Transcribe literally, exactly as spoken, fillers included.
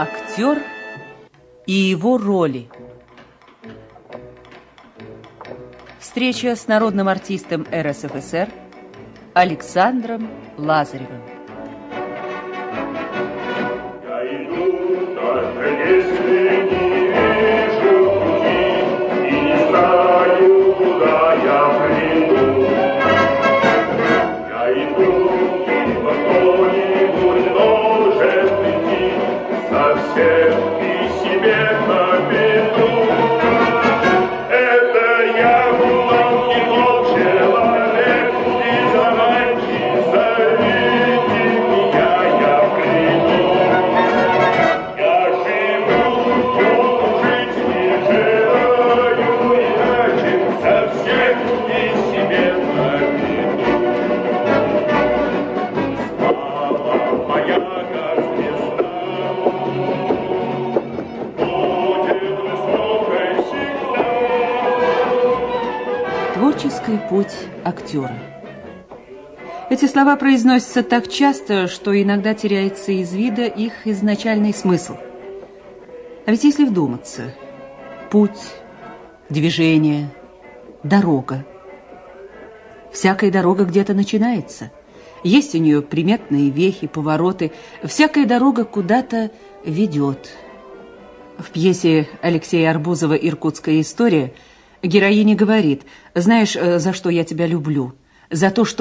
Актер и его роли. Встреча с народным артистом эр эс эф эс эр Александром Лазаревым. Я иду, только если не вижу пути и не знаю, куда я приду. Я иду, ибо кто-нибудь должен прийти, совсем и себе победу. Это я, глубокий тот человек, и заманчив, зовите меня, я приду. Я живу, но жить не желаю иначе, совсем и себе победу. Слава моя, как звезда, будет высокой всегда. Творческий путь актера. Эти слова произносятся так часто, что иногда теряется из вида их изначальный смысл. А ведь если вдуматься, путь, движение, дорога. Всякая дорога где-то начинается. Есть у нее приметные вехи, повороты. Всякая дорога куда-то ведет. В пьесе Алексея Арбузова «Иркутская история» героиня говорит: «Знаешь, за что я тебя люблю? За то, что